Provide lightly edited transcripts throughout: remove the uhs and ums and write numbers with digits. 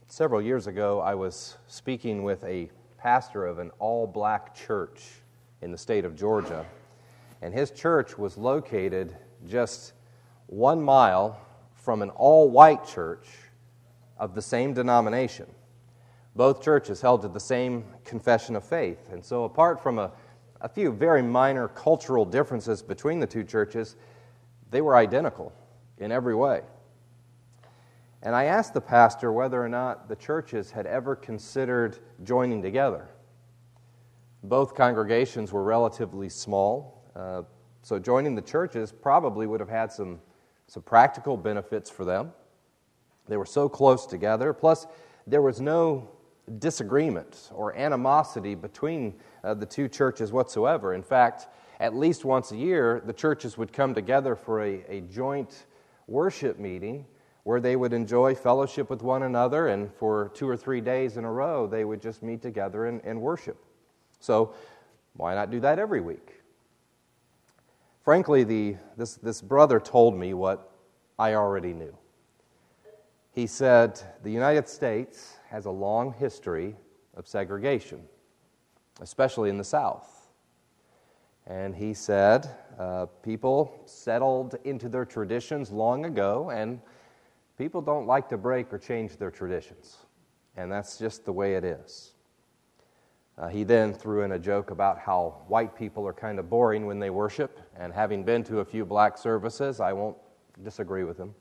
Several years ago, I was speaking with a pastor of an all-black church in the state of Georgia, and his church was located just 1 mile from an all-white church of the same denomination. Both churches held to the same confession of faith, and so apart from a few very minor cultural differences between the two churches, they were identical in every way. And I asked the pastor whether or not the churches had ever considered joining together. Both congregations were relatively small, so joining the churches probably would have had some practical benefits for them. They were so close together, plus there was no disagreement or animosity between the two churches whatsoever. In fact, at least once a year, the churches would come together for a joint worship meeting where they would enjoy fellowship with one another, and for 2 or 3 days in a row, they would just meet together and worship. So, why not do that every week? Frankly, this brother told me what I already knew. He said, the United States has a long history of segregation, especially in the South. And he said, people settled into their traditions long ago, and people don't like to break or change their traditions, and that's just the way it is. He then threw in a joke about how white people are kind of boring when they worship, and having been to a few black services, I won't disagree with him.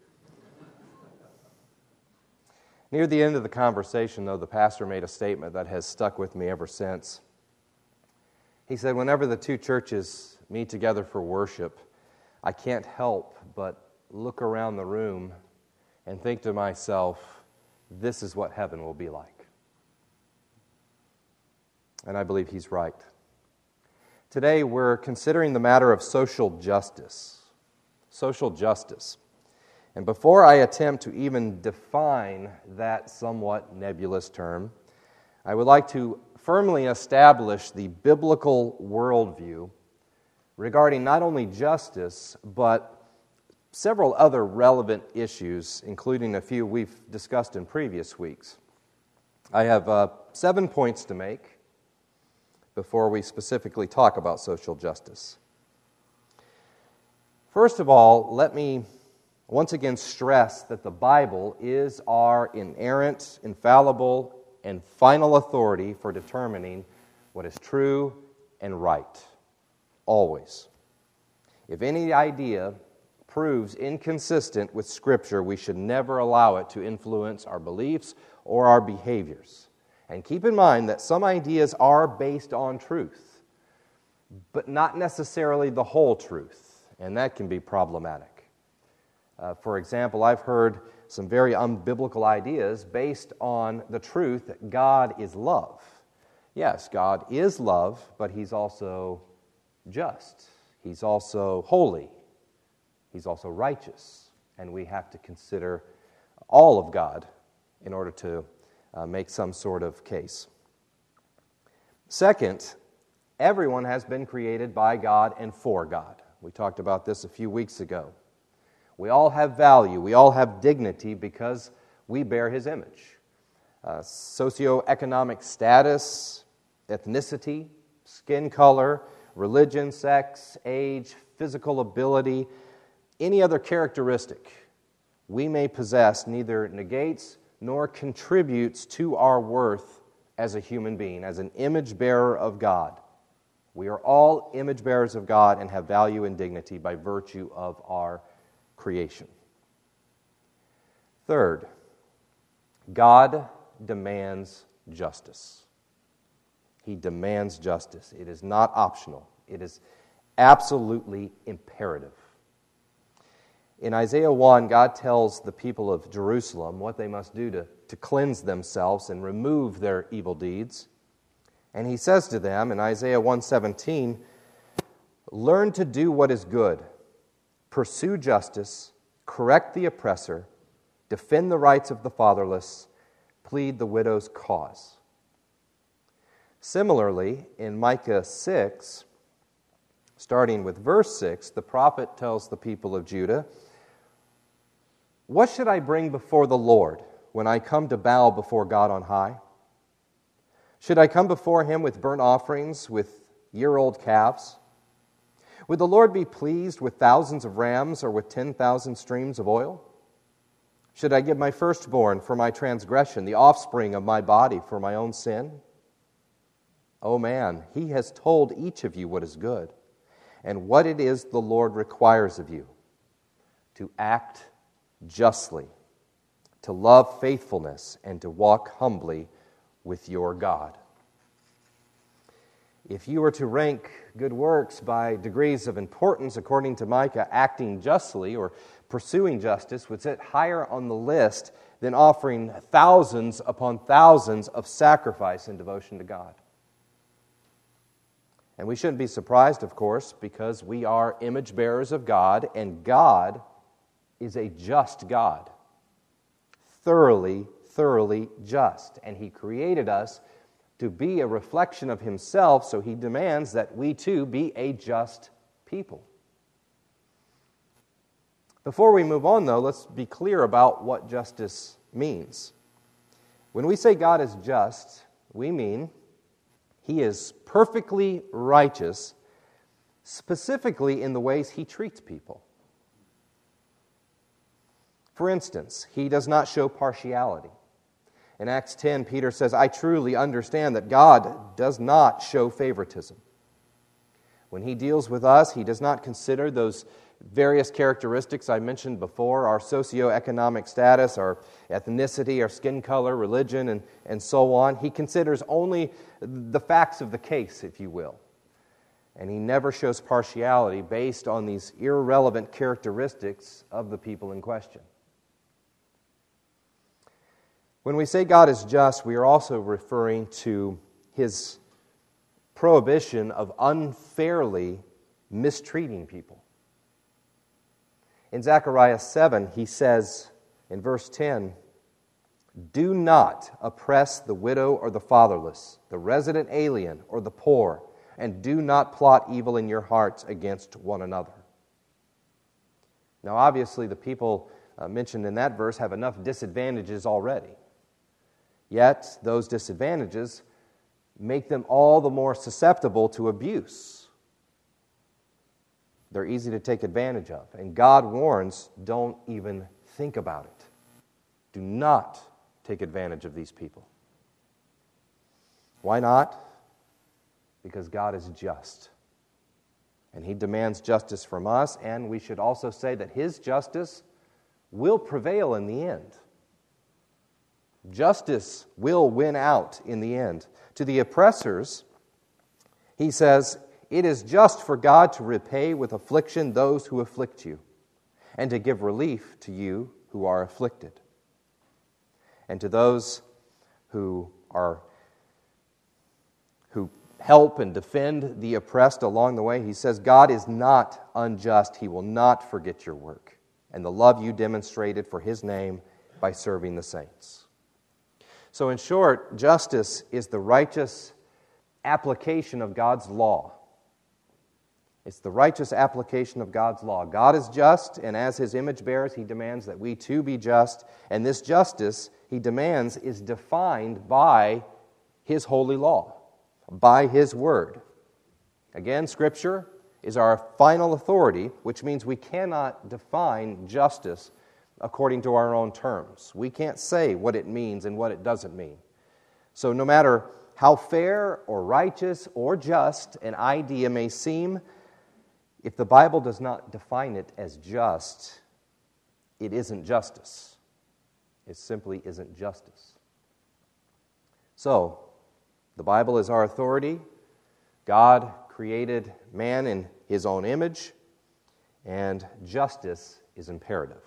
Near the end of the conversation, though, the pastor made a statement that has stuck with me ever since. He said, whenever the two churches meet together for worship, I can't help but look around the room and think to myself, this is what heaven will be like. And I believe he's right. Today we're considering the matter of social justice. Social justice. And before I attempt to even define that somewhat nebulous term, I would like to firmly establish the biblical worldview regarding not only justice, but several other relevant issues, including a few we've discussed in previous weeks. I have 7 points to make before we specifically talk about social justice. First of all, let me once again stress that the Bible is our inerrant, infallible, and final authority for determining what is true and right. Always. If any idea proves inconsistent with Scripture, we should never allow it to influence our beliefs or our behaviors. And keep in mind that some ideas are based on truth, but not necessarily the whole truth, and that can be problematic. For example, I've heard some very unbiblical ideas based on the truth that God is love. Yes, God is love, but He's also just. He's also holy. He's also righteous. And we have to consider all of God in order to make some sort of case. Second, everyone has been created by God and for God. We talked about this a few weeks ago. We all have value. We all have dignity because we bear His image. Socioeconomic status, ethnicity, skin color, religion, sex, age, physical ability, any other characteristic we may possess neither negates nor contributes to our worth as a human being, as an image bearer of God. We are all image bearers of God and have value and dignity by virtue of our creation. Third, God demands justice. He demands justice. It is not optional. It is absolutely imperative. In Isaiah 1, God tells the people of Jerusalem what they must do to cleanse themselves and remove their evil deeds. And He says to them in Isaiah 1:17, learn to do what is good, pursue justice, correct the oppressor, defend the rights of the fatherless, plead the widow's cause. Similarly, in Micah 6, starting with verse 6, the prophet tells the people of Judah, what should I bring before the Lord when I come to bow before God on high? Should I come before Him with burnt offerings, with year-old calves? Would the Lord be pleased with thousands of rams or with 10,000 streams of oil? Should I give my firstborn for my transgression, the offspring of my body for my own sin? O man, He has told each of you what is good, and what it is the Lord requires of you: to act justly, to love faithfulness, and to walk humbly with your God. If you were to rank good works by degrees of importance, according to Micah, acting justly or pursuing justice would sit higher on the list than offering thousands upon thousands of sacrifice and devotion to God. And we shouldn't be surprised, of course, because we are image bearers of God, and God is a just God. Thoroughly just. And He created us to be a reflection of Himself, so He demands that we too be a just people. Before we move on, though, let's be clear about what justice means. When we say God is just, we mean He is perfectly righteous, specifically in the ways He treats people. For instance, He does not show partiality. In Acts 10, Peter says, I truly understand that God does not show favoritism. When He deals with us, He does not consider those various characteristics I mentioned before, our socioeconomic status, our ethnicity, our skin color, religion, and so on. He considers only the facts of the case, if you will. And He never shows partiality based on these irrelevant characteristics of the people in question. When we say God is just, we are also referring to His prohibition of unfairly mistreating people. In Zechariah 7, He says in verse 10, do not oppress the widow or the fatherless, the resident alien or the poor, and do not plot evil in your hearts against one another. Now, obviously, the people mentioned in that verse have enough disadvantages already. Yet, those disadvantages make them all the more susceptible to abuse. They're easy to take advantage of. And God warns, don't even think about it. Do not take advantage of these people. Why not? Because God is just. And He demands justice from us, and we should also say that His justice will prevail in the end. Justice will win out in the end. To the oppressors, He says, it is just for God to repay with affliction those who afflict you, and to give relief to you who are afflicted. And to those who help and defend the oppressed along the way, He says, God is not unjust. He will not forget your work and the love you demonstrated for His name by serving the saints. So in short, justice is the righteous application of God's law. It's the righteous application of God's law. God is just, and as His image bearers, He demands that we too be just. And this justice He demands is defined by His holy law, by His word. Again, Scripture is our final authority, which means we cannot define justice according to our own terms. We can't say what it means and what it doesn't mean. So no matter how fair or righteous or just an idea may seem, if the Bible does not define it as just, it isn't justice. It simply isn't justice. So, the Bible is our authority. God created man in His own image, and justice is imperative.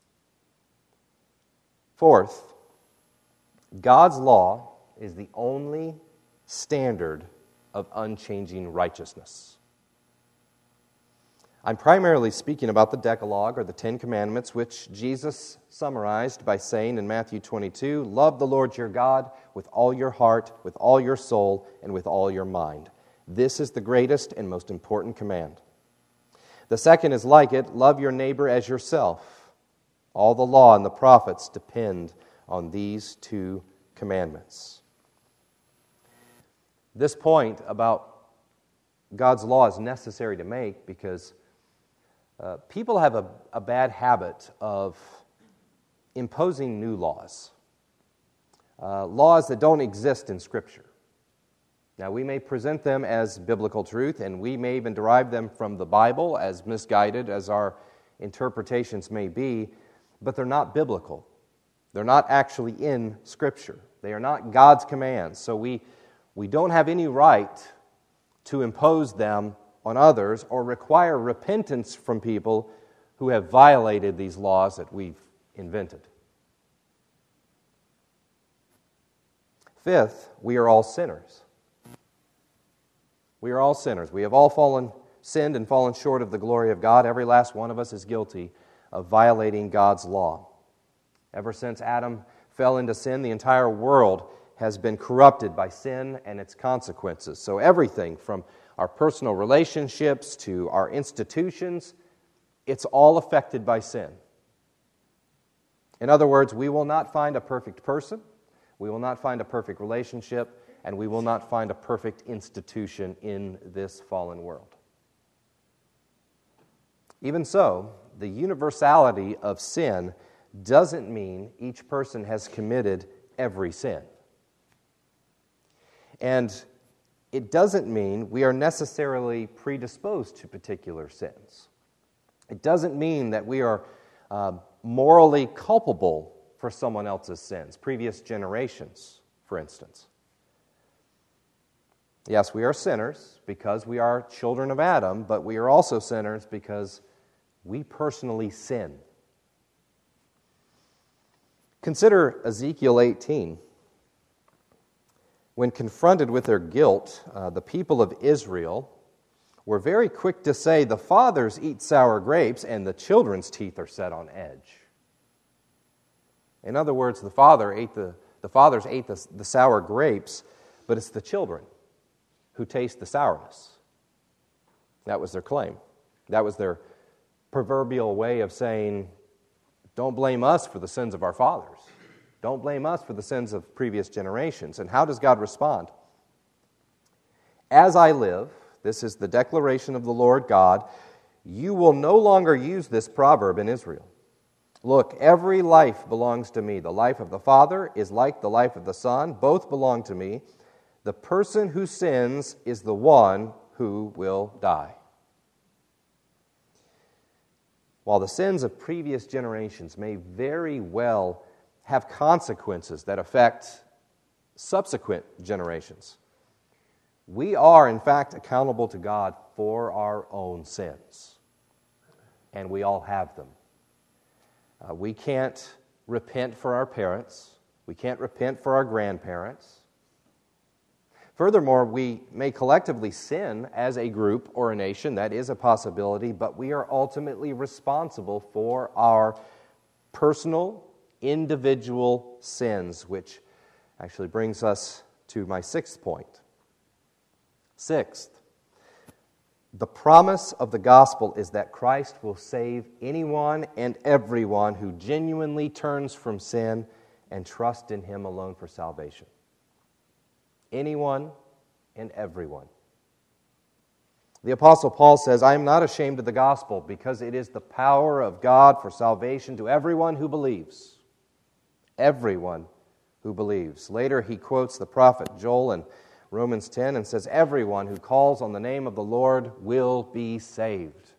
Fourth, God's law is the only standard of unchanging righteousness. I'm primarily speaking about the Decalogue, or the Ten Commandments, which Jesus summarized by saying in Matthew 22, love the Lord your God with all your heart, with all your soul, and with all your mind. This is the greatest and most important command. The second is like it, love your neighbor as yourself. All the law and the prophets depend on these two commandments. This point about God's law is necessary to make because people have a bad habit of imposing new laws, laws that don't exist in Scripture. Now, we may present them as biblical truth, and we may even derive them from the Bible, as misguided as our interpretations may be, but they're not biblical. They're not actually in Scripture. They are not God's commands, so we don't have any right to impose them on others or require repentance from people who have violated these laws that we've invented. Fifth, we are all sinners. We are all sinners. We have all sinned and fallen short of the glory of God. Every last one of us is guilty of violating God's law. Ever since Adam fell into sin, the entire world has been corrupted by sin and its consequences. So everything from our personal relationships to our institutions, it's all affected by sin. In other words, we will not find a perfect person, we will not find a perfect relationship, and we will not find a perfect institution in this fallen world. Even so, the universality of sin doesn't mean each person has committed every sin. And it doesn't mean we are necessarily predisposed to particular sins. It doesn't mean that we are morally culpable for someone else's sins, previous generations, for instance. Yes, we are sinners because we are children of Adam, but we are also sinners because we personally sin. Consider Ezekiel 18. When confronted with their guilt, the people of Israel were very quick to say, the fathers eat sour grapes and the children's teeth are set on edge. In other words, the fathers ate the sour grapes, but it's the children who taste the sourness. That was their claim. That was their proverbial way of saying, don't blame us for the sins of our fathers. Don't blame us for the sins of previous generations. And how does God respond? As I live, this is the declaration of the Lord God, you will no longer use this proverb in Israel. Look, every life belongs to me. The life of the Father is like the life of the Son. Both belong to me. The person who sins is the one who will die. While the sins of previous generations may very well have consequences that affect subsequent generations, we are, in fact, accountable to God for our own sins. And we all have them. We can't repent for our parents. We can't repent for our grandparents. Furthermore, we may collectively sin as a group or a nation. That is a possibility, but we are ultimately responsible for our personal, individual sins, which actually brings us to my sixth point. Sixth, the promise of the gospel is that Christ will save anyone and everyone who genuinely turns from sin and trusts in Him alone for salvation. Anyone and everyone. The Apostle Paul says, I am not ashamed of the gospel because it is the power of God for salvation to everyone who believes. Everyone who believes. Later he quotes the prophet Joel in Romans 10 and says, everyone who calls on the name of the Lord will be saved.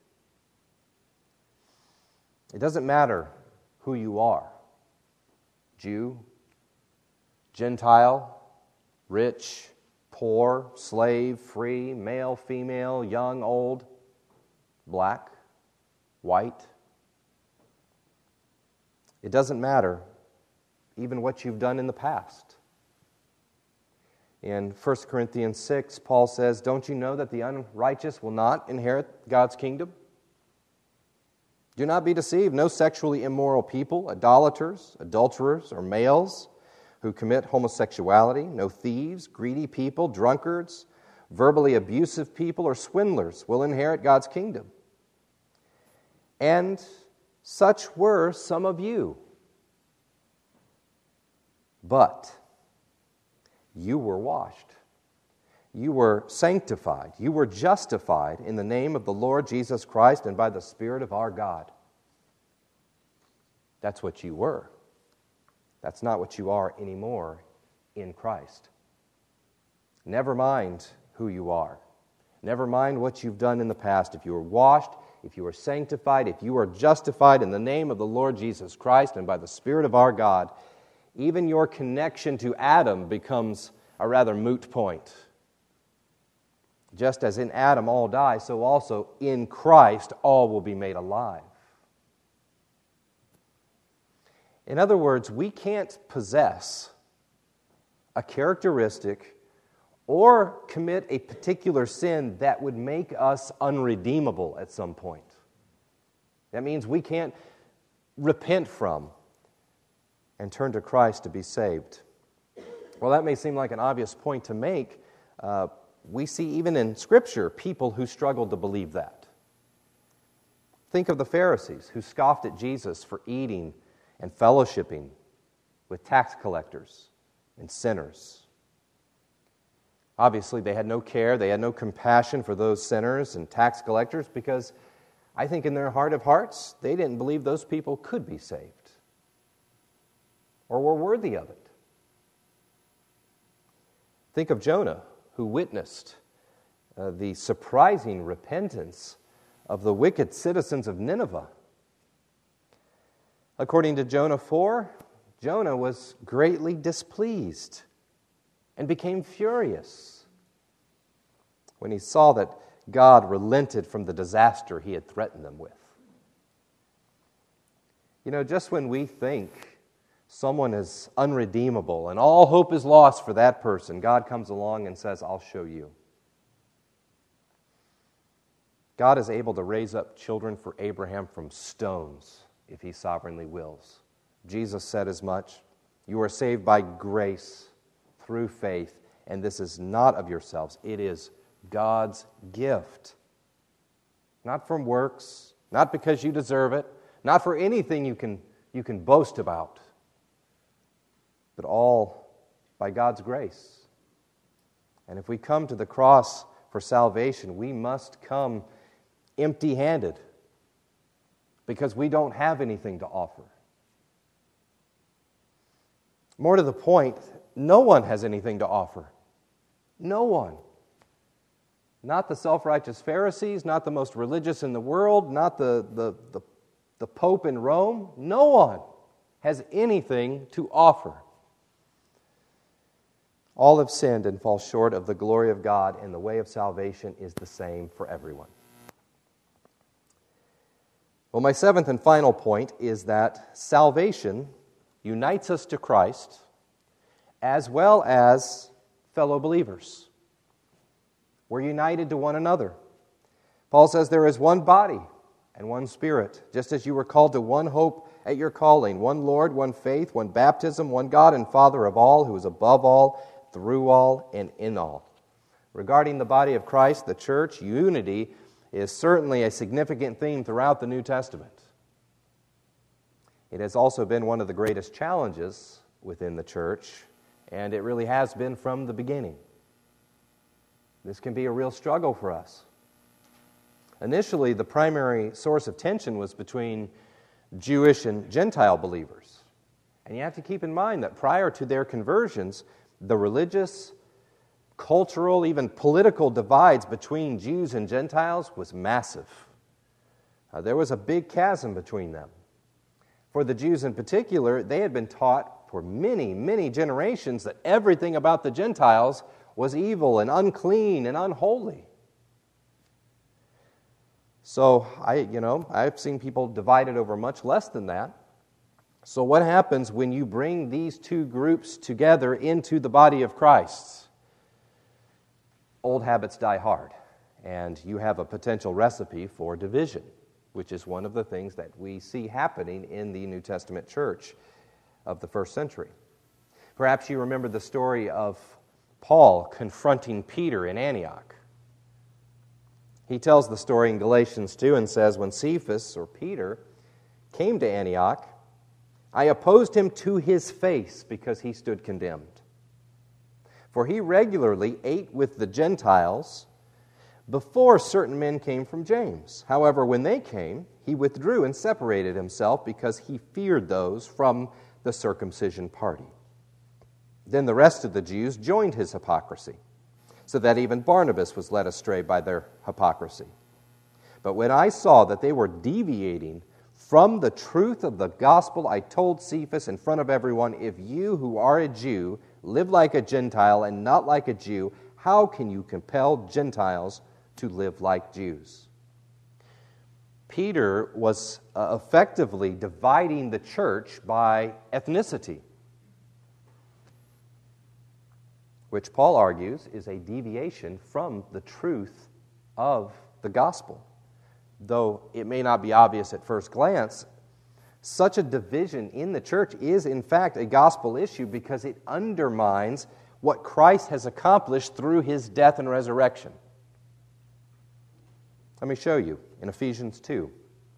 It doesn't matter who you are. Jew, Gentile, rich, poor, slave, free, male, female, young, old, black, white. It doesn't matter even what you've done in the past. In 1 Corinthians 6, Paul says, don't you know that the unrighteous will not inherit God's kingdom? Do not be deceived. No sexually immoral people, idolaters, adulterers, or males who commit homosexuality, no thieves, greedy people, drunkards, verbally abusive people, or swindlers will inherit God's kingdom. And such were some of you. But you were washed. You were sanctified. You were justified in the name of the Lord Jesus Christ and by the Spirit of our God. That's what you were. That's not what you are anymore in Christ. Never mind who you are. Never mind what you've done in the past. If you were washed, if you were sanctified, if you are justified in the name of the Lord Jesus Christ and by the Spirit of our God, even your connection to Adam becomes a rather moot point. Just as in Adam all die, so also in Christ all will be made alive. In other words, we can't possess a characteristic or commit a particular sin that would make us unredeemable at some point. That means we can't repent from and turn to Christ to be saved. Well, that may seem like an obvious point to make. We see even in Scripture people who struggled to believe that. Think of the Pharisees who scoffed at Jesus for eating and fellowshipping with tax collectors and sinners. Obviously, they had no care, they had no compassion for those sinners and tax collectors because I think in their heart of hearts, they didn't believe those people could be saved or were worthy of it. Think of Jonah, who witnessed the surprising repentance of the wicked citizens of Nineveh. According to Jonah 4, Jonah was greatly displeased and became furious when he saw that God relented from the disaster he had threatened them with. You know, just when we think someone is unredeemable and all hope is lost for that person, God comes along and says, I'll show you. God is able to raise up children for Abraham from stones if he sovereignly wills. Jesus said as much. You are saved by grace through faith, and this is not of yourselves. It is God's gift. Not from works, not because you deserve it, not for anything you can boast about, but all by God's grace. And if we come to the cross for salvation, we must come empty-handed because we don't have anything to offer. More to the point, no one has anything to offer. No one. Not the self-righteous Pharisees, not the most religious in the world, not the Pope in Rome. No one has anything to offer. All have sinned and fall short of the glory of God, and the way of salvation is the same for everyone. Well, my seventh and final point is that salvation unites us to Christ as well as fellow believers. We're united to one another. Paul says there is one body and one Spirit, just as you were called to one hope at your calling, one Lord, one faith, one baptism, one God and Father of all, who is above all, through all, and in all. Regarding the body of Christ, the church, unity is certainly a significant theme throughout the New Testament. It has also been one of the greatest challenges within the church, and it really has been from the beginning. This can be a real struggle for us. Initially, the primary source of tension was between Jewish and Gentile believers. And you have to keep in mind that prior to their conversions, the religious, cultural, even political divides between Jews and Gentiles was massive. There was a big chasm between them. For the Jews in particular, they had been taught for many, many generations that everything about the Gentiles was evil and unclean and unholy. So, I've seen people divided over much less than that. So what happens when you bring these two groups together into the body of Christ? Old habits die hard, and you have a potential recipe for division, which is one of the things that we see happening in the New Testament church of the first century. Perhaps you remember the story of Paul confronting Peter in Antioch. He tells the story in Galatians 2 and says, when Cephas, or Peter, came to Antioch, I opposed him to his face because he stood condemned. For he regularly ate with the Gentiles before certain men came from James. However, when they came, he withdrew and separated himself because he feared those from the circumcision party. Then the rest of the Jews joined his hypocrisy, so that even Barnabas was led astray by their hypocrisy. But when I saw that they were deviating from the truth of the gospel, I told Cephas in front of everyone, if you who are a Jew live like a Gentile and not like a Jew, how can you compel Gentiles to live like Jews? Peter was effectively dividing the church by ethnicity, which Paul argues is a deviation from the truth of the gospel. Though it may not be obvious at first glance, such a division in the church is in fact a gospel issue because it undermines what Christ has accomplished through his death and resurrection. Let me show you in Ephesians 2.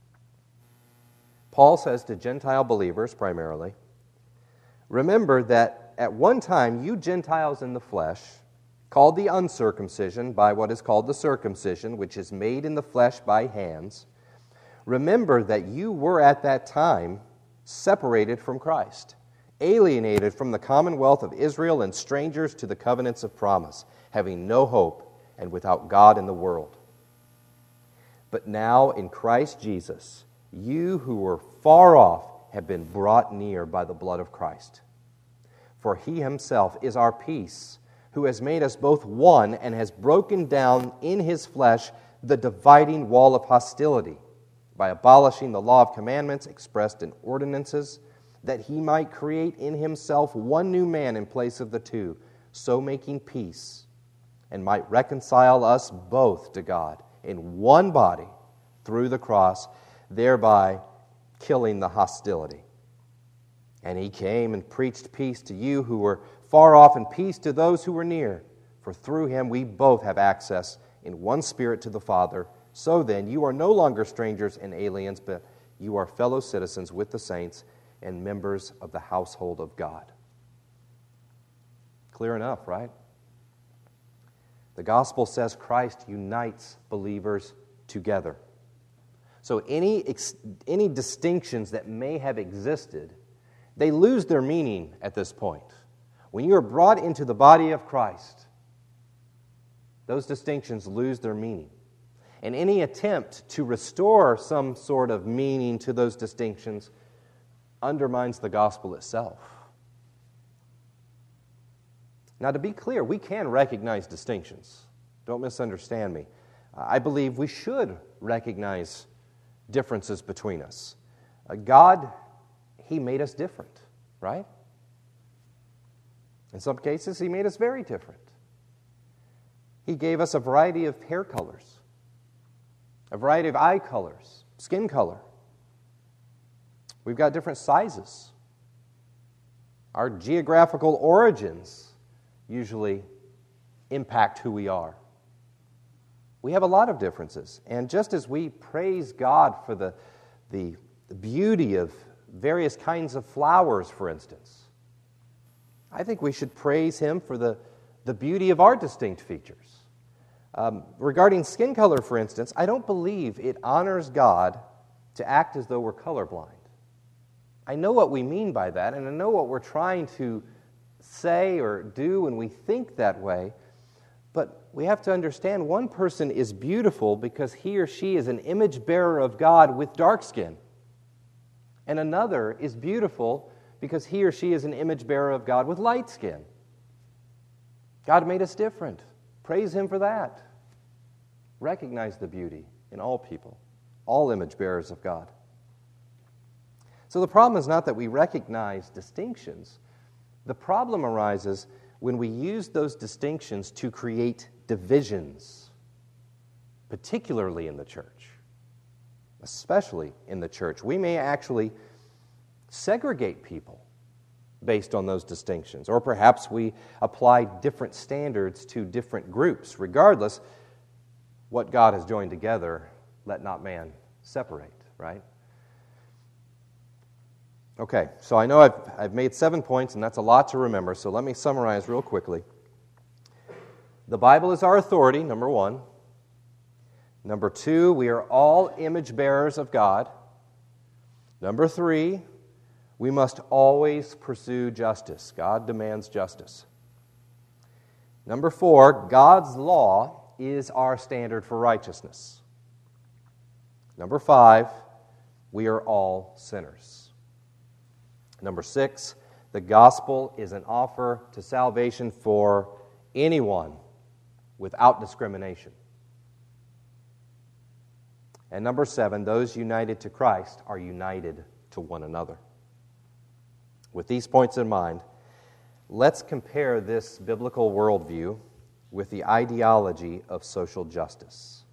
Paul says to Gentile believers primarily, remember that at one time you Gentiles in the flesh, called the uncircumcision by what is called the circumcision, which is made in the flesh by hands, remember that you were at that time separated from Christ, alienated from the commonwealth of Israel and strangers to the covenants of promise, having no hope and without God in the world. But now in Christ Jesus, you who were far off have been brought near by the blood of Christ. For he himself is our peace, who has made us both one and has broken down in his flesh the dividing wall of hostility by abolishing the law of commandments expressed in ordinances, that he might create in himself one new man in place of the two, so making peace, and might reconcile us both to God in one body through the cross, thereby killing the hostility. And he came and preached peace to you who were far off and peace to those who were near. For through him we both have access in one Spirit to the Father. So then, you are no longer strangers and aliens, but you are fellow citizens with the saints and members of the household of God. Clear enough, right? The gospel says Christ unites believers together. So any distinctions that may have existed, they lose their meaning at this point. When you are brought into the body of Christ, those distinctions lose their meaning. And any attempt to restore some sort of meaning to those distinctions undermines the gospel itself. Now, to be clear, we can recognize distinctions. Don't misunderstand me. I believe we should recognize differences between us. God, he made us different, right? In some cases, he made us very different. He gave us a variety of hair colors, a variety of eye colors, skin color. We've got different sizes. Our geographical origins usually impact who we are. We have a lot of differences. And just as we praise God for the beauty of various kinds of flowers, for instance, I think we should praise him for the beauty of our distinct features. Regarding skin color, for instance, I don't believe it honors God to act as though we're colorblind. I know what we mean by that, and I know what we're trying to say or do when we think that way, but we have to understand one person is beautiful because he or she is an image bearer of God with dark skin, and another is beautiful because he or she is an image bearer of God with light skin. God made us different. Praise him for that. Recognize the beauty in all people, all image bearers of God. So the problem is not that we recognize distinctions. The problem arises when we use those distinctions to create divisions, particularly in the church, especially in the church. We may actually segregate people based on those distinctions, or perhaps we apply different standards to different groups. Regardless, what God has joined together, let not man separate, right? Okay, so I know I've made 7 points, and that's a lot to remember, so let me summarize real quickly. The Bible is our authority, number 1. Number 2, we are all image bearers of God. Number 3, we must always pursue justice. God demands justice. Number 4, God's law is our standard for righteousness. Number 5, we are all sinners. Number 6, the gospel is an offer to salvation for anyone without discrimination. And number 7, those united to Christ are united to one another. With these points in mind, let's compare this biblical worldview with the ideology of social justice.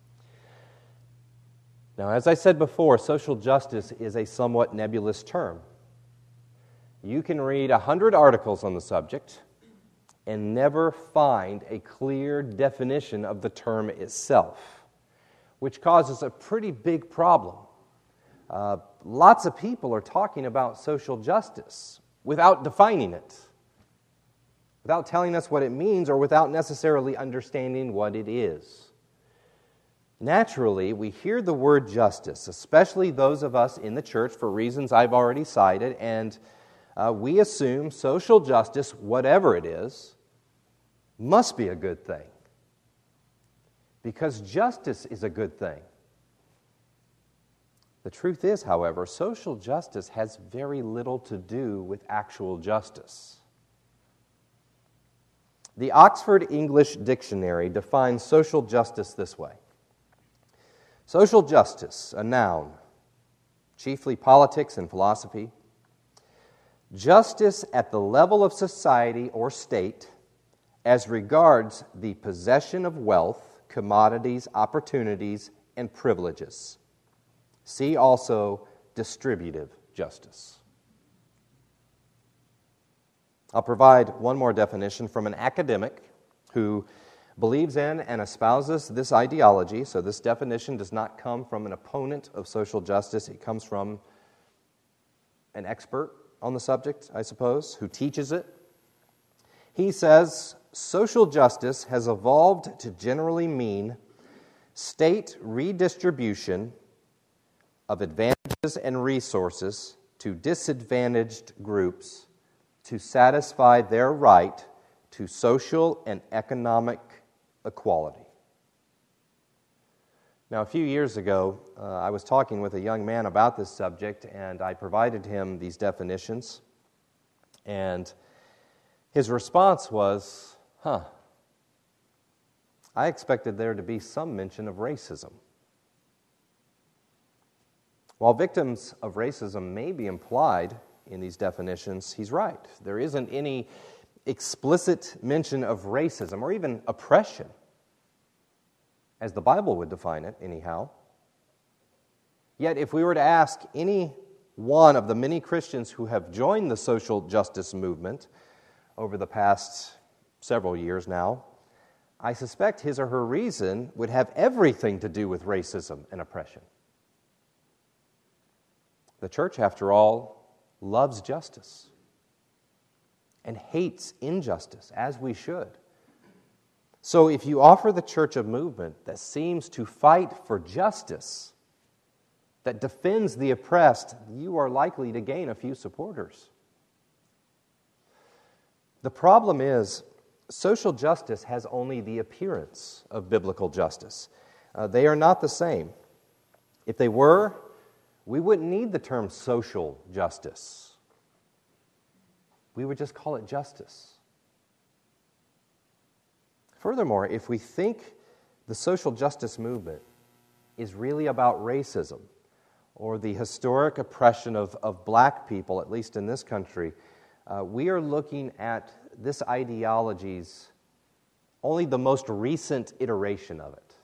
Now, as I said before, social justice is a somewhat nebulous term. You can read 100 articles on the subject and never find a clear definition of the term itself, which causes a pretty big problem. Lots of people are talking about social justice without defining it, without telling us what it means, or without necessarily understanding what it is. Naturally, we hear the word justice, especially those of us in the church, for reasons I've already cited, and we assume social justice, whatever it is, must be a good thing. Because justice is a good thing. The truth is, however, social justice has very little to do with actual justice. The Oxford English Dictionary defines social justice this way. Social justice, a noun, chiefly politics and philosophy. Justice at the level of society or state as regards the possession of wealth, commodities, opportunities, and privileges. See also distributive justice. I'll provide one more definition from an academic who believes in and espouses this ideology. So this definition does not come from an opponent of social justice. It comes from an expert on the subject, I suppose, who teaches it. He says, social justice has evolved to generally mean state redistribution of advantages and resources to disadvantaged groups to satisfy their right to social and economic equality. Now, a few years ago, I was talking with a young man about this subject, and I provided him these definitions, and his response was, I expected there to be some mention of racism. While victims of racism may be implied in these definitions, he's right. There isn't any explicit mention of racism or even oppression, as the Bible would define it, anyhow. Yet, if we were to ask any one of the many Christians who have joined the social justice movement over the past several years now, I suspect his or her reason would have everything to do with racism and oppression. The church, after all, loves justice and hates injustice, as we should. So if you offer the church a movement that seems to fight for justice, that defends the oppressed, you are likely to gain a few supporters. The problem is, social justice has only the appearance of biblical justice. They are not the same. If they were, we wouldn't need the term social justice. We would just call it justice. Furthermore, if we think the social justice movement is really about racism or the historic oppression of black people, at least in this country, we are looking at this ideology's only the most recent iteration of it.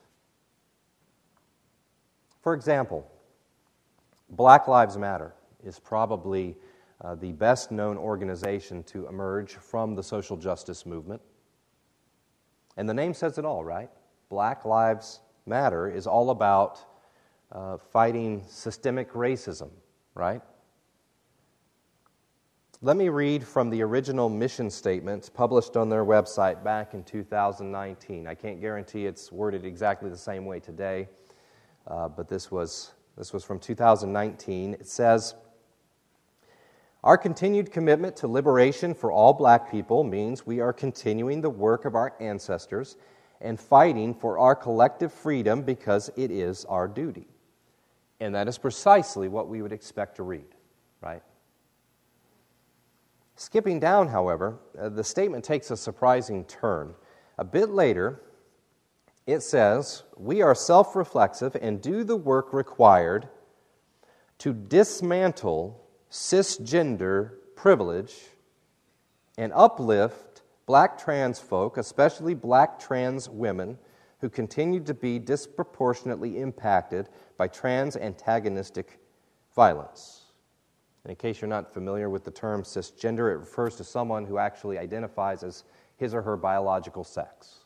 For example, Black Lives Matter is probably the best-known organization to emerge from the social justice movement. And the name says it all, right? Black Lives Matter is all about fighting systemic racism, right? Let me read from the original mission statement published on their website back in 2019. I can't guarantee it's worded exactly the same way today, but this was from 2019. It says, "Our continued commitment to liberation for all black people means we are continuing the work of our ancestors and fighting for our collective freedom because it is our duty." And that is precisely what we would expect to read, right? Skipping down, however, the statement takes a surprising turn. A bit later, it says, "We are self-reflexive and do the work required to dismantle cisgender privilege and uplift black trans folk, especially black trans women, who continue to be disproportionately impacted by trans antagonistic violence." And in case you're not familiar with the term cisgender, it refers to someone who actually identifies as his or her biological sex.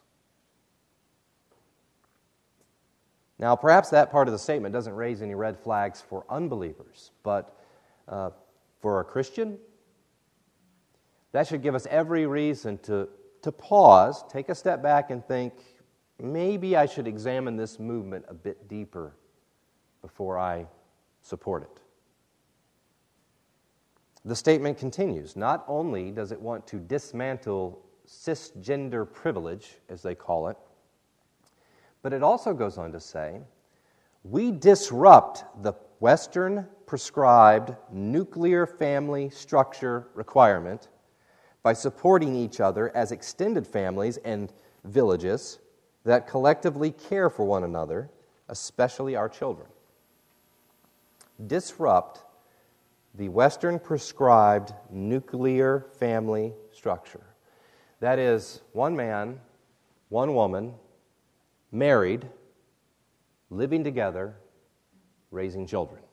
Now, perhaps that part of the statement doesn't raise any red flags for unbelievers, but for a Christian, that should give us every reason to pause, take a step back, and think, maybe I should examine this movement a bit deeper before I support it. The statement continues. Not only does it want to dismantle cisgender privilege, as they call it, but it also goes on to say, "We disrupt the Western prescribed nuclear family structure requirement by supporting each other as extended families and villages that collectively care for one another, especially our children." Disrupt the Western prescribed nuclear family structure. That is, one man, one woman, married, living together, raising children.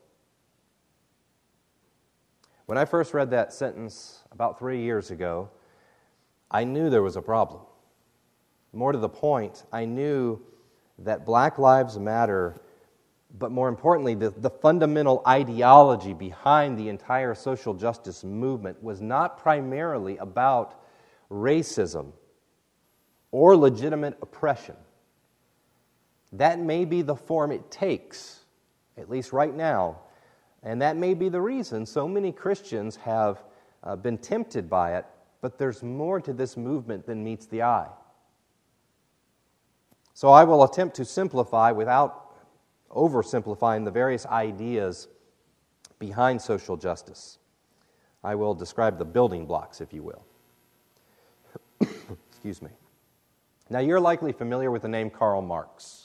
When I first read that sentence about 3 years ago, I knew there was a problem. More to the point, I knew that Black Lives Matter, but more importantly, the fundamental ideology behind the entire social justice movement was not primarily about racism or legitimate oppression. That may be the form it takes, at least right now, and that may be the reason so many Christians have been tempted by it, but there's more to this movement than meets the eye. So I will attempt to simplify without oversimplifying the various ideas behind social justice. I will describe the building blocks, if you will. Excuse me. Now, you're likely familiar with the name Karl Marx.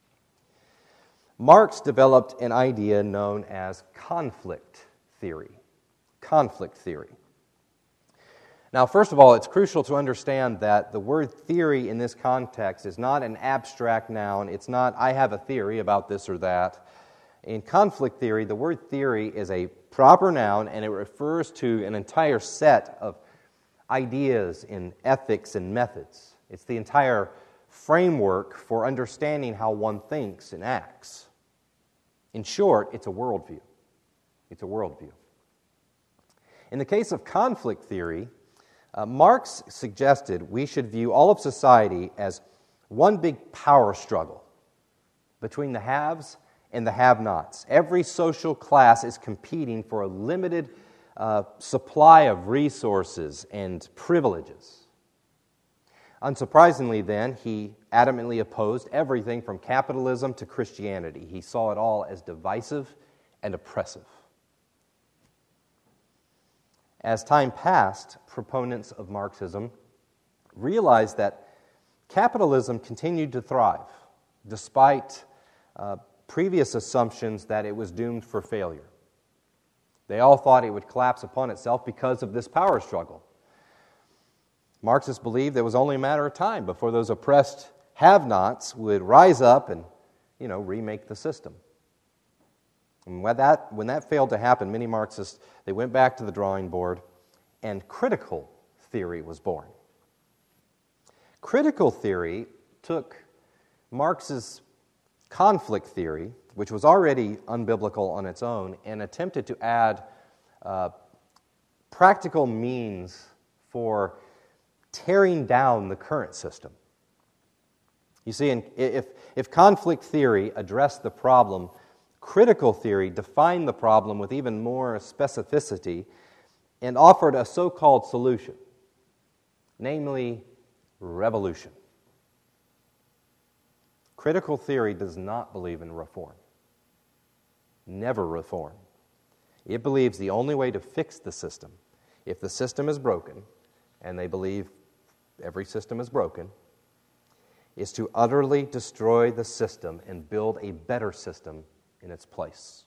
Marx developed an idea known as conflict theory. Conflict theory. Now, first of all, it's crucial to understand that the word theory in this context is not an abstract noun. It's not, I have a theory about this or that. In conflict theory, the word theory is a proper noun, and it refers to an entire set of ideas in ethics and methods. It's the entire framework for understanding how one thinks and acts. In short, it's a worldview. It's a worldview. In the case of conflict theory, Marx suggested we should view all of society as one big power struggle between the haves and the have-nots. Every social class is competing for a limited supply of resources and privileges. Unsurprisingly, then, he adamantly opposed everything from capitalism to Christianity. He saw it all as divisive and oppressive. As time passed, proponents of Marxism realized that capitalism continued to thrive, despite previous assumptions that it was doomed for failure. They all thought it would collapse upon itself because of this power struggle. Marxists believed it was only a matter of time before those oppressed have-nots would rise up and, remake the system. And when that failed to happen, many Marxists, they went back to the drawing board, and critical theory was born. Critical theory took Marx's conflict theory, which was already unbiblical on its own, and attempted to add practical means for tearing down the current system. You see, if conflict theory addressed the problem, critical theory defined the problem with even more specificity and offered a so-called solution, namely revolution. Critical theory does not believe in reform. Never reform. It believes the only way to fix the system, if the system is broken, and they believe every system is broken, is to utterly destroy the system and build a better system in its place.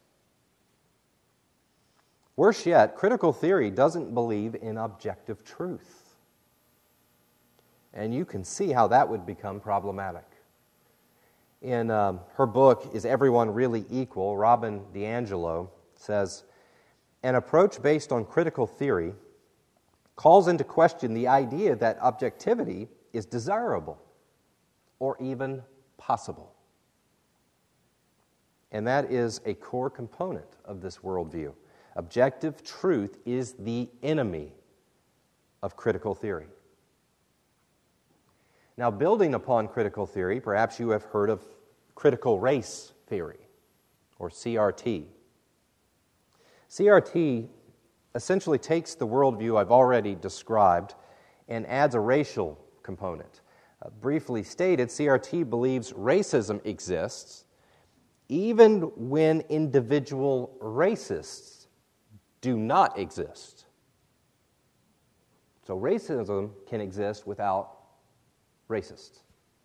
Worse yet, critical theory doesn't believe in objective truth. And you can see how that would become problematic. In her book, Is Everyone Really Equal?, Robin DiAngelo says, an approach based on critical theory calls into question the idea that objectivity is desirable or even possible. And that is a core component of this worldview. Objective truth is the enemy of critical theory. Now, building upon critical theory, perhaps you have heard of critical race theory, or CRT. CRT essentially takes the worldview I've already described and adds a racial component. Briefly stated, CRT believes racism exists even when individual racists do not exist. So racism can exist without racists.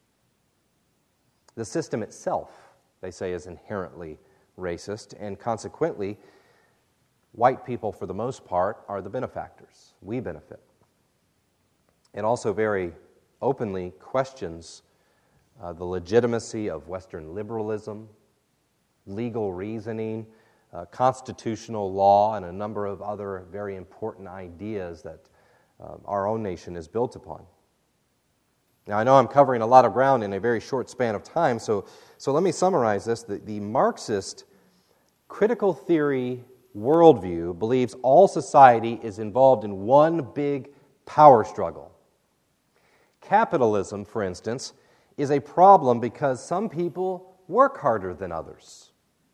The system itself, they say, is inherently racist, and consequently, white people, for the most part, are the benefactors. We benefit. It also very openly questions the legitimacy of Western liberalism, legal reasoning, constitutional law, and a number of other very important ideas that our own nation is built upon. Now, I know I'm covering a lot of ground in a very short span of time, so let me summarize this. The Marxist critical theory worldview believes all society is involved in one big power struggle. Capitalism, for instance, is a problem because some people work harder than others.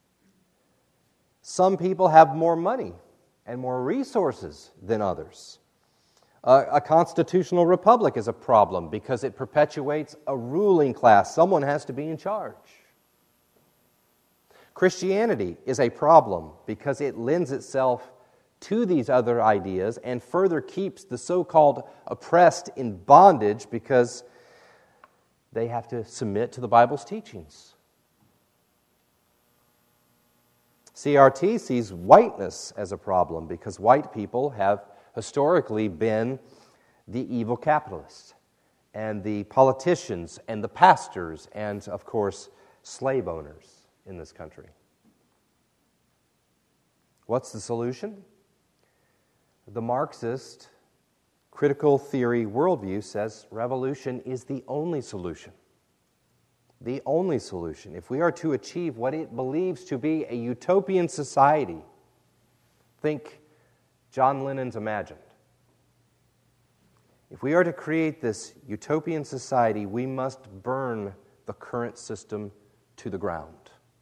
Some people have more money and more resources than others. A constitutional republic is a problem because it perpetuates a ruling class. Someone has to be in charge. Christianity is a problem because it lends itself to these other ideas and further keeps the so-called oppressed in bondage because they have to submit to the Bible's teachings. CRT sees whiteness as a problem because white people have historically been the evil capitalists and the politicians and the pastors and, of course, slave owners in this country. What's the solution? The Marxist critical theory worldview says revolution is the only solution. The only solution. If we are to achieve what it believes to be a utopian society, think John Lennon's Imagine. If we are to create this utopian society, we must burn the current system to the ground.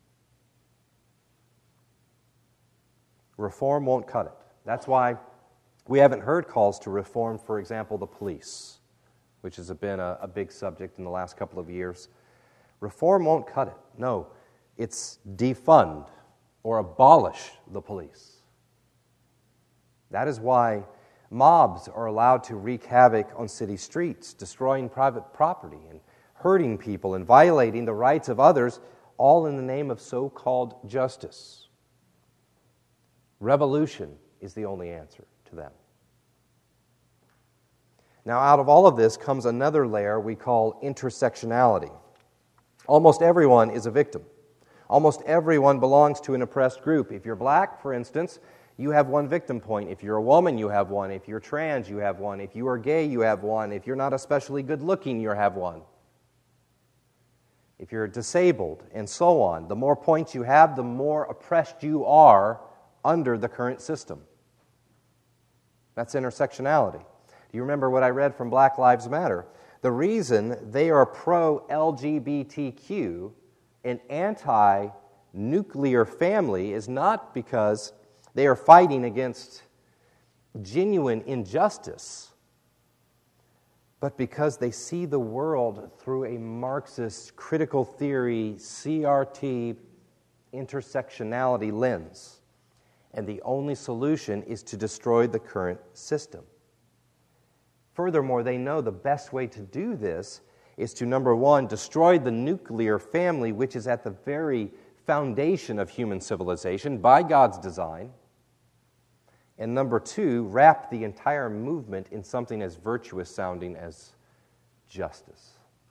Reform won't cut it. That's why we haven't heard calls to reform, for example, the police, which has been a big subject in the last couple of years. Reform won't cut it. No, it's defund or abolish the police. That is why mobs are allowed to wreak havoc on city streets, destroying private property and hurting people and violating the rights of others, all in the name of so-called justice. Revolution is the only answer to them. Now, out of all of this comes another layer we call intersectionality. Almost everyone is a victim. Almost everyone belongs to an oppressed group. If you're black, for instance, you have one victim point. If you're a woman, you have one. If you're trans, you have one. If you are gay, you have one. If you're not especially good looking, you have one. If you're disabled, and so on. The more points you have, the more oppressed you are under the current system. That's intersectionality. Do you remember what I read from Black Lives Matter? The reason they are pro-LGBTQ and anti-nuclear family is not because they are fighting against genuine injustice, but because they see the world through a Marxist critical theory, CRT, intersectionality lens. And the only solution is to destroy the current system. Furthermore, they know the best way to do this is to, number one, destroy the nuclear family, which is at the very foundation of human civilization by God's design. And number two, wrap the entire movement in something as virtuous sounding as justice.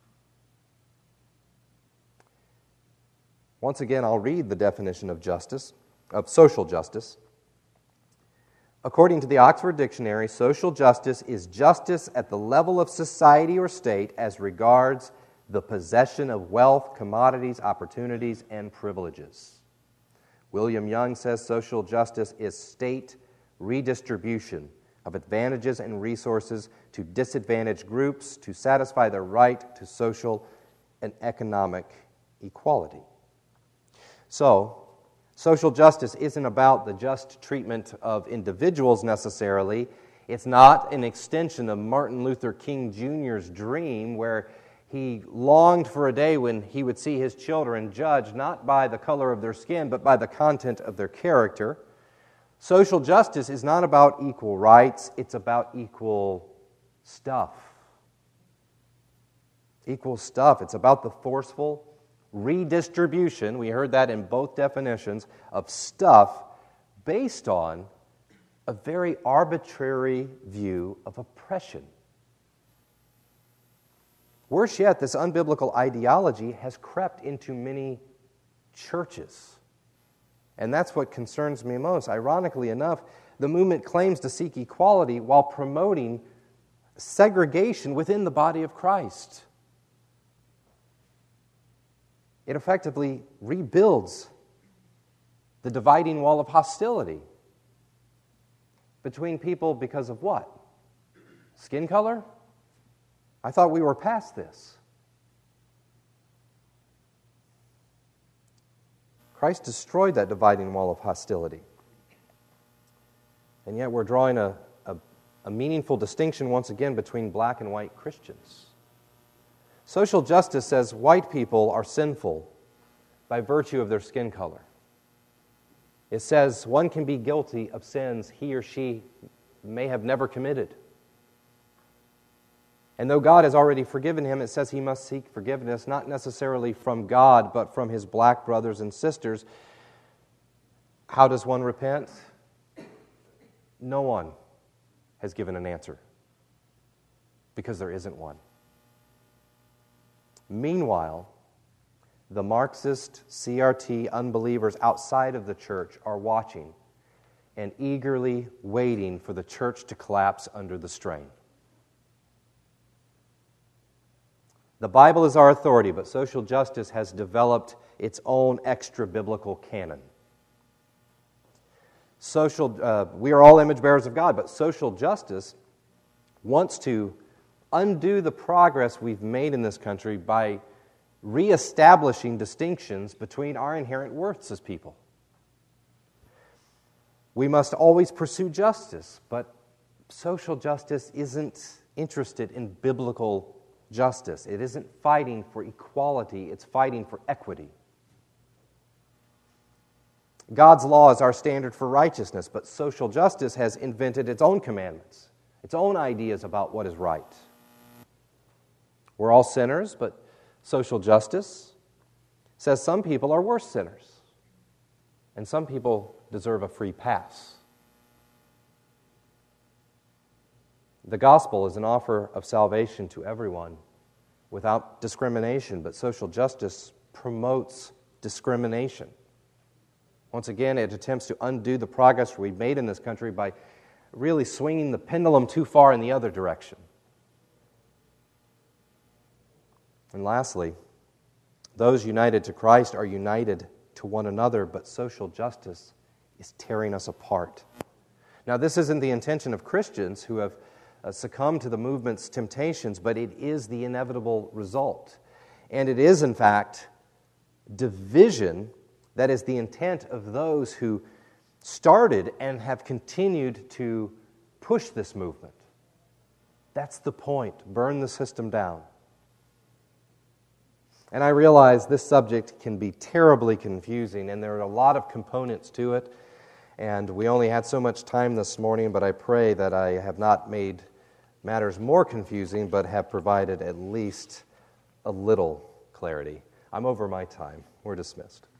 Once again, I'll read the definition of justice, of social justice. According to the Oxford Dictionary, social justice is justice at the level of society or state as regards the possession of wealth, commodities, opportunities, and privileges. William Young says social justice is state redistribution of advantages and resources to disadvantaged groups to satisfy their right to social and economic equality. So, social justice isn't about the just treatment of individuals necessarily. It's not an extension of Martin Luther King Jr.'s dream where he longed for a day when he would see his children judged not by the color of their skin, but by the content of their character. Social justice is not about equal rights, it's about equal stuff. Equal stuff. It's about the forceful redistribution, we heard that in both definitions, of stuff based on a very arbitrary view of oppression. Worse yet, this unbiblical ideology has crept into many churches. And that's what concerns me most. Ironically enough, the movement claims to seek equality while promoting segregation within the body of Christ. It effectively rebuilds the dividing wall of hostility between people because of what? Skin color? I thought we were past this. Christ destroyed that dividing wall of hostility. And yet we're drawing a meaningful distinction once again between black and white Christians. Social justice says white people are sinful by virtue of their skin color. It says one can be guilty of sins he or she may have never committed. And though God has already forgiven him, it says he must seek forgiveness, not necessarily from God, but from his black brothers and sisters. How does one repent? No one has given an answer, because there isn't one. Meanwhile, the Marxist CRT unbelievers outside of the church are watching and eagerly waiting for the church to collapse under the strain. The Bible is our authority, but social justice has developed its own extra-biblical canon. We are all image bearers of God, but social justice wants to undo the progress we've made in this country by reestablishing distinctions between our inherent worths as people. We must always pursue justice, but social justice isn't interested in biblical justice. It isn't fighting for equality, it's fighting for equity. God's law is our standard for righteousness, but social justice has invented its own commandments, its own ideas about what is right. We're all sinners, but social justice says some people are worse sinners, and some people deserve a free pass. The gospel is an offer of salvation to everyone without discrimination, but social justice promotes discrimination. Once again, it attempts to undo the progress we've made in this country by really swinging the pendulum too far in the other direction. And lastly, those united to Christ are united to one another, but social justice is tearing us apart. Now, this isn't the intention of Christians who have succumbed to the movement's temptations, but it is the inevitable result. And it is, in fact, division that is the intent of those who started and have continued to push this movement. That's the point. Burn the system down. And I realize this subject can be terribly confusing, and there are a lot of components to it, and we only had so much time this morning, but I pray that I have not made matters more confusing, but have provided at least a little clarity. I'm over my time. We're dismissed.